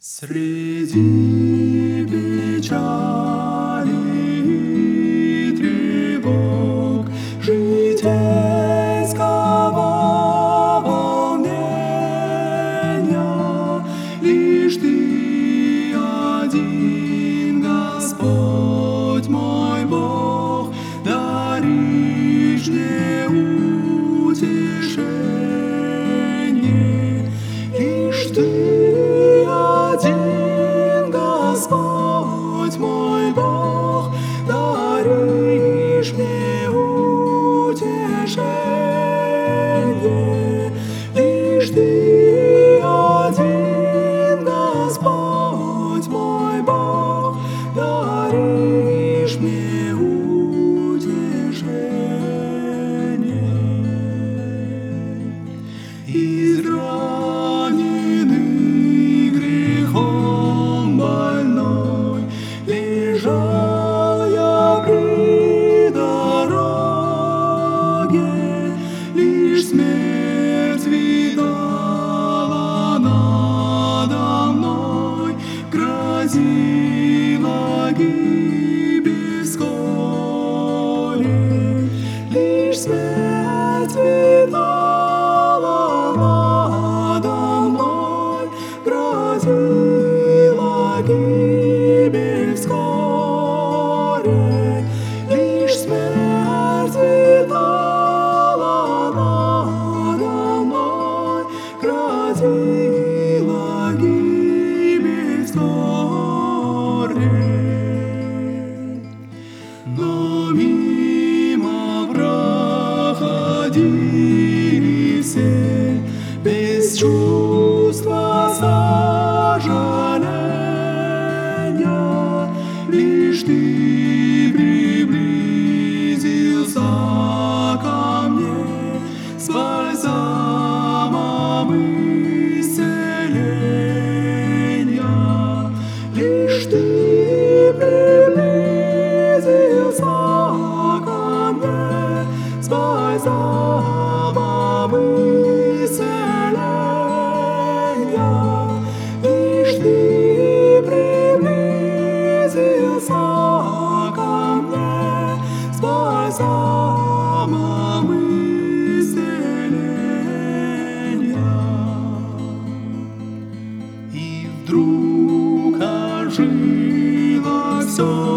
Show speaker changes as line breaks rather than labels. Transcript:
Среди печали и тревог житейского волнения лишь Ты один, Господь мой Бог, даришь мне утешение. Лишь Ты один, Господь мой Бог, даришь мне утешение. Лишь Ты один, Господь мой Бог, даришь мне утешение. Израненный грехом больной лежал я при дороге, лишь смерть витала надо мной, грозила гибель вскоре. Лишь смерть витала надо мной, грозила гибель вскоре. Лишь смерть витала надо мной, грозила гибель вскоре. Но мимо проходили все без чувства сожаления. Лишь Ты приблизился ко мне с бальзамом исцеления. Лишь Ты приблизился ко мне с бальзамом исцеления. Лишь Ты приблизился ко мне с бальзамом исцеления. И вдруг ожило все